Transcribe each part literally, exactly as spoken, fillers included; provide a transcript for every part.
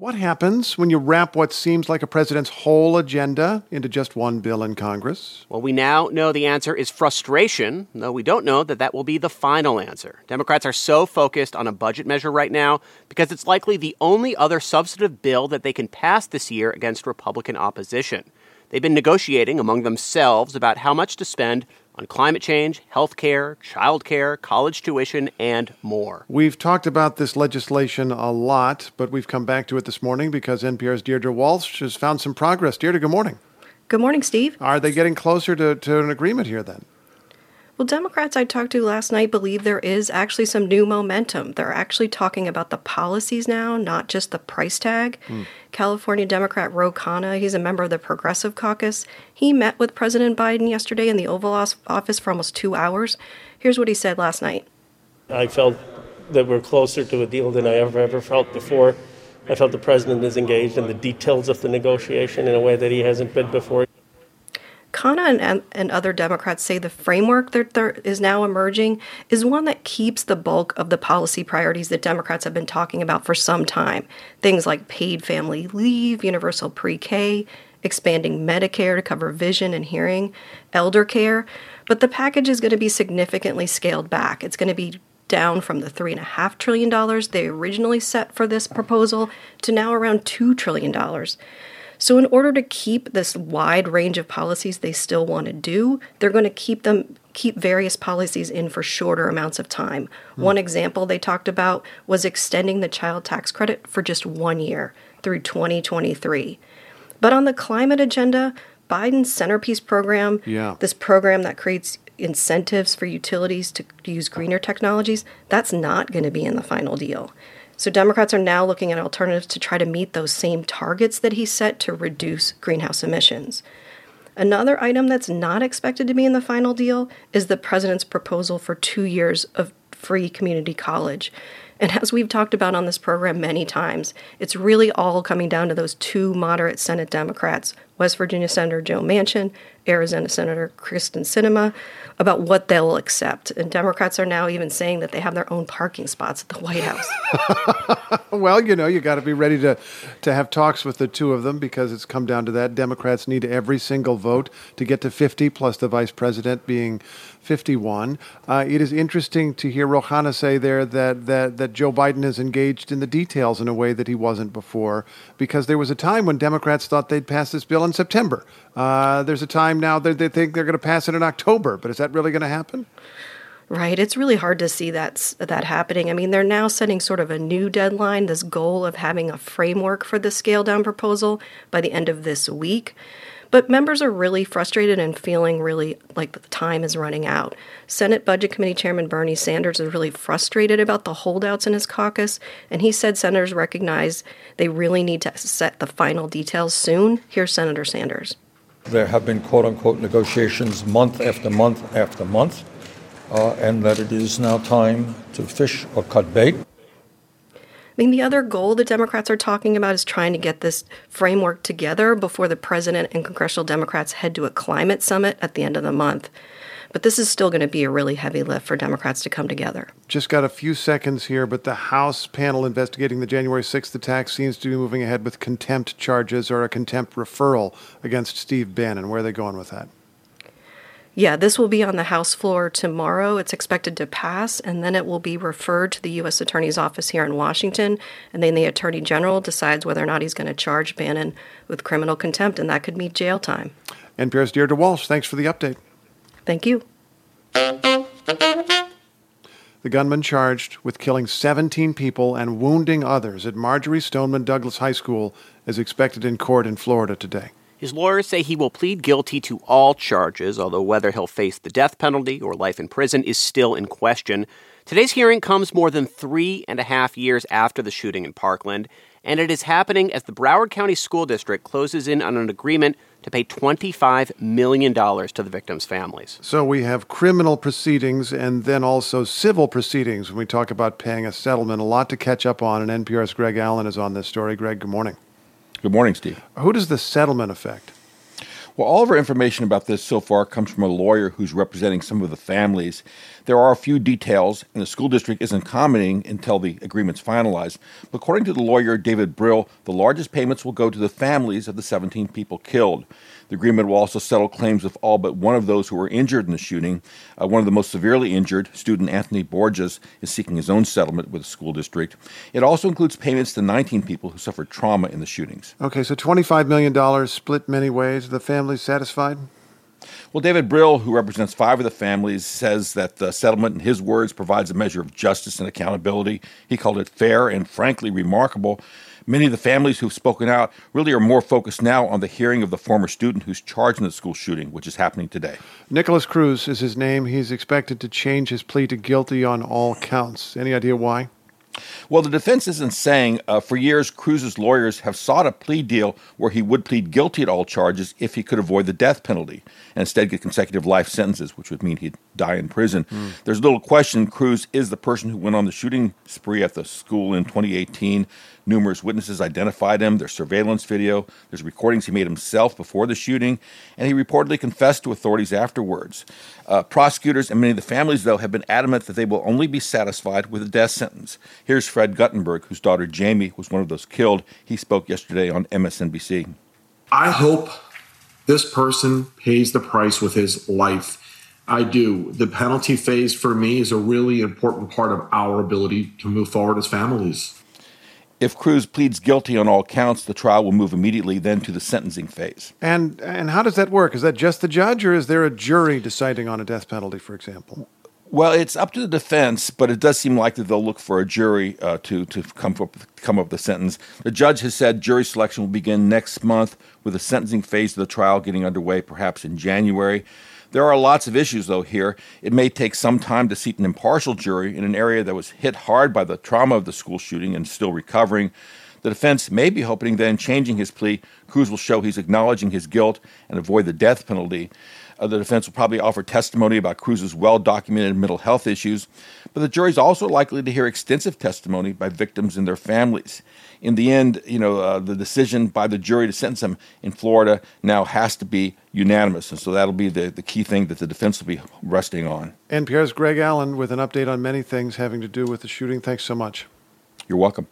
What happens when you wrap what seems like a president's whole agenda into just one bill in Congress? Well, we now know the answer is frustration, though we don't know that that will be the final answer. Democrats are so focused on a budget measure right now because it's likely the only other substantive bill that they can pass this year against Republican opposition. They've been negotiating among themselves about how much to spend on climate change, health care, child care, college tuition, and more. We've talked about this legislation a lot, but we've come back to it this morning because N P R's Deirdre Walsh has found some progress. Deirdre, good morning. Good morning, Steve. Are they getting closer to, to an agreement here then? Well, Democrats I talked to last night believe there is actually some new momentum. They're actually talking about the policies now, not just the price tag. Mm. California Democrat Ro Khanna, he's a member of the Progressive Caucus. He met with President Biden yesterday in the Oval Office for almost two hours. Here's what he said last night. I felt that we're closer to a deal than I ever, ever felt before. I felt the president is engaged in the details of the negotiation in a way that he hasn't been before. Khanna and, and other Democrats say the framework that there is now emerging is one that keeps the bulk of the policy priorities that Democrats have been talking about for some time. Things like paid family leave, universal pre-K, expanding Medicare to cover vision and hearing, elder care. But the package is going to be significantly scaled back. It's going to be down from the three point five trillion dollars they originally set for this proposal to now around two trillion dollars. So in order to keep this wide range of policies they still want to do, they're going to keep them keep various policies in for shorter amounts of time. Mm. One example they talked about was extending the child tax credit for just one year through twenty twenty-three. But on the climate agenda, Biden's centerpiece program, yeah. this program that creates incentives for utilities to use greener technologies, that's not going to be in the final deal. So Democrats are now looking at alternatives to try to meet those same targets that he set to reduce greenhouse emissions. Another item that's not expected to be in the final deal is the president's proposal for two years of free community college. And as we've talked about on this program many times, it's really all coming down to those two moderate Senate Democrats, West Virginia Senator Joe Manchin, Arizona Senator Kyrsten Sinema, about what they'll accept. And Democrats are now even saying that they have their own parking spots at the White House. Well, you know, you got to be ready to, to have talks with the two of them because it's come down to that. Democrats need every single vote to get to fifty, plus the vice president being fifty-one. Uh, it is interesting to hear Ro Khanna say there that, that, that Joe Biden is engaged in the details in a way that he wasn't before, because there was a time when Democrats thought they'd pass this bill in September. Uh, there's a time now that they think they're going to pass it in October, but is that really going to happen? Right. It's really hard to see that, that happening. I mean, they're now setting sort of a new deadline, this goal of having a framework for the scale-down proposal by the end of this week. But members are really frustrated and feeling really like the time is running out. Senate Budget Committee Chairman Bernie Sanders is really frustrated about the holdouts in his caucus, and he said senators recognize they really need to set the final details soon. Here's Senator Sanders. There have been quote-unquote negotiations month after month after month, uh, and that it is now time to fish or cut bait. I mean, the other goal the Democrats are talking about is trying to get this framework together before the president and congressional Democrats head to a climate summit at the end of the month. But this is still going to be a really heavy lift for Democrats to come together. Just got a few seconds here, but the House panel investigating the January sixth attacks seems to be moving ahead with contempt charges or a contempt referral against Steve Bannon. Where are they going with that? Yeah, this will be on the House floor tomorrow. It's expected to pass, and then it will be referred to the U S Attorney's Office here in Washington, and then the Attorney General decides whether or not he's going to charge Bannon with criminal contempt, and that could mean jail time. N P R's Deirdre Walsh, thanks for the update. Thank you. The gunman charged with killing seventeen people and wounding others at Marjory Stoneman Douglas High School is expected in court in Florida today. His lawyers say he will plead guilty to all charges, although whether he'll face the death penalty or life in prison is still in question. Today's hearing comes more than three and a half years after the shooting in Parkland, and it is happening as the Broward County School District closes in on an agreement to pay twenty-five million dollars to the victims' families. So we have criminal proceedings and then also civil proceedings when we talk about paying a settlement. A lot to catch up on, and N P R's Greg Allen is on this story. Greg, good morning. Good morning, Steve. Who does the settlement affect? Well, all of our information about this so far comes from a lawyer who's representing some of the families. There are a few details, and the school district isn't commenting until the agreement's finalized. But according to the lawyer, David Brill, the largest payments will go to the families of the seventeen people killed. The agreement will also settle claims of all but one of those who were injured in the shooting. Uh, one of the most severely injured, student Anthony Borges, is seeking his own settlement with the school district. It also includes payments to nineteen people who suffered trauma in the shootings. Okay, so twenty-five million dollars split many ways. Are the families satisfied? Well, David Brill, who represents five of the families, says that the settlement, in his words, provides a measure of justice and accountability. He called it fair and, frankly, remarkable. Many of the families who've spoken out really are more focused now on the hearing of the former student who's charged in the school shooting, which is happening today. Nikolas Cruz is his name. He's expected to change his plea to guilty on all counts. Any idea why? Well, the defense isn't saying. Uh, for years, Cruz's lawyers have sought a plea deal where he would plead guilty to all charges if he could avoid the death penalty and instead get consecutive life sentences, which would mean he'd die in prison. Mm. There's little question Cruz is the person who went on the shooting spree at the school in twenty eighteen. Numerous witnesses identified him. There's surveillance video. There's recordings he made himself before the shooting, and he reportedly confessed to authorities afterwards. Uh, prosecutors and many of the families, though, have been adamant that they will only be satisfied with a death sentence. Here's Fred Guttenberg, whose daughter Jamie was one of those killed. He spoke yesterday on M S N B C. I hope this person pays the price with his life. I do. The penalty phase for me is a really important part of our ability to move forward as families. If Cruz pleads guilty on all counts, the trial will move immediately then to the sentencing phase. And and how does that work? Is that just the judge, or is there a jury deciding on a death penalty, for example? Well, it's up to the defense, but it does seem likely they'll look for a jury uh, to, to come up, come up with a sentence. The judge has said jury selection will begin next month, with the sentencing phase of the trial getting underway perhaps in January. There are lots of issues, though, here. It may take some time to seat an impartial jury in an area that was hit hard by the trauma of the school shooting and still recovering. The defense may be hoping that in changing his plea, Cruz will show he's acknowledging his guilt and avoid the death penalty. Uh, the defense will probably offer testimony about Cruz's well-documented mental health issues, but the jury's also likely to hear extensive testimony by victims and their families. In the end, you know, uh, the decision by the jury to sentence him in Florida now has to be unanimous, and so that'll be the, the key thing that the defense will be resting on. N P R's Greg Allen with an update on many things having to do with the shooting. Thanks so much. You're welcome.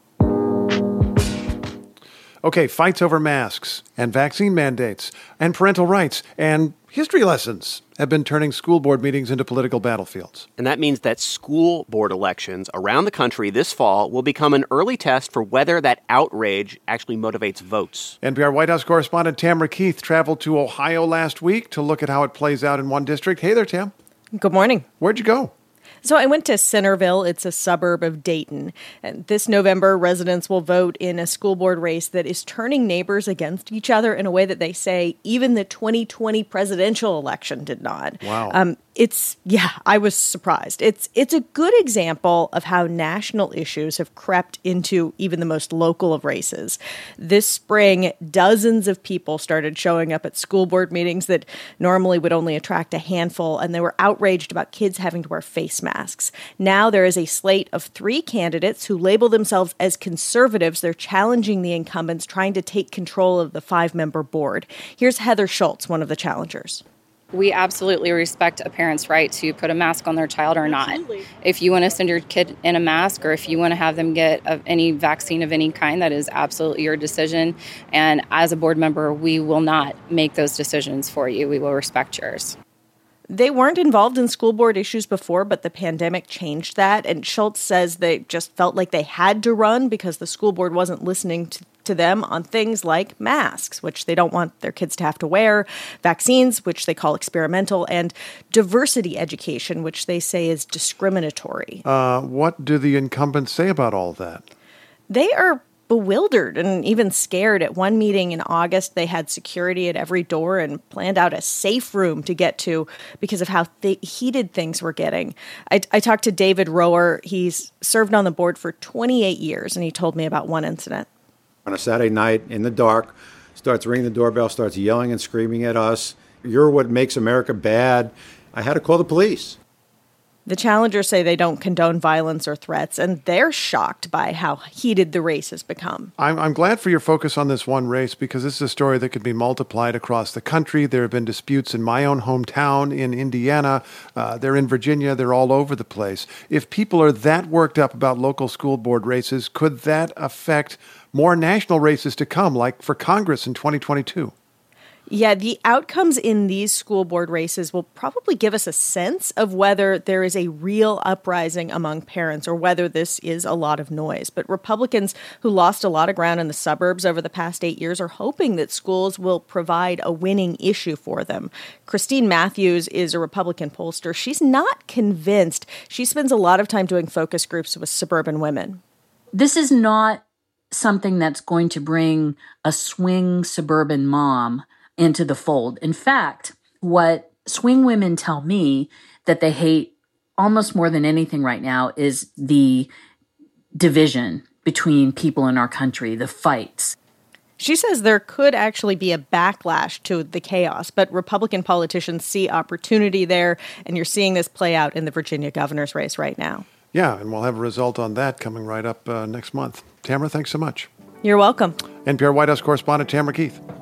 Okay, fights over masks and vaccine mandates and parental rights and history lessons have been turning school board meetings into political battlefields. And that means that school board elections around the country this fall will become an early test for whether that outrage actually motivates votes. N P R White House correspondent Tamara Keith traveled to Ohio last week to look at how it plays out in one district. Hey there, Tam. Good morning. Where'd you go? So I went to Centerville. It's a suburb of Dayton. And this November, residents will vote in a school board race that is turning neighbors against each other in a way that they say even the twenty twenty presidential election did not. Wow. Um, it's, yeah, I was surprised. It's it's a good example of how national issues have crept into even the most local of races. This spring, dozens of people started showing up at school board meetings that normally would only attract a handful, and they were outraged about kids having to wear face masks. Now there is a slate of three candidates who label themselves as conservatives. They're challenging the incumbents, trying to take control of the five-member board. Here's Heather Schultz, one of the challengers. We absolutely respect a parent's right to put a mask on their child or not. Absolutely. If you want to send your kid in a mask or if you want to have them get a, any vaccine of any kind, that is absolutely your decision. And as a board member, we will not make those decisions for you. We will respect yours. They weren't involved in school board issues before, but the pandemic changed that. And Schultz says they just felt like they had to run because the school board wasn't listening to, to them on things like masks, which they don't want their kids to have to wear, vaccines, which they call experimental, and diversity education, which they say is discriminatory. Uh, what do the incumbents say about all of that? They are bewildered and even scared. At one meeting in August, they had security at every door and planned out a safe room to get to because of how th- heated things were getting. I, I talked to David Rower. He's served on the board for twenty-eight years, and he told me about one incident. On a Saturday night in the dark, starts ringing the doorbell, starts yelling and screaming at us. You're what makes America bad. I had to call the police. The challengers say they don't condone violence or threats, and they're shocked by how heated the race has become. I'm, I'm glad for your focus on this one race, because this is a story that could be multiplied across the country. There have been disputes in my own hometown in Indiana. Uh, they're in Virginia. They're all over the place. If people are that worked up about local school board races, could that affect more national races to come, like for Congress in twenty twenty-two? Yeah, the outcomes in these school board races will probably give us a sense of whether there is a real uprising among parents or whether this is a lot of noise. But Republicans who lost a lot of ground in the suburbs over the past eight years are hoping that schools will provide a winning issue for them. Christine Matthews is a Republican pollster. She's not convinced. She spends a lot of time doing focus groups with suburban women. This is not something that's going to bring a swing suburban mom into the fold. In fact, what swing women tell me that they hate almost more than anything right now is the division between people in our country, the fights. She says there could actually be a backlash to the chaos, but Republican politicians see opportunity there, and you're seeing this play out in the Virginia governor's race right now. Yeah, and we'll have a result on that coming right up uh, next month. Tamara, thanks so much. You're welcome. N P R White House correspondent Tamara Keith.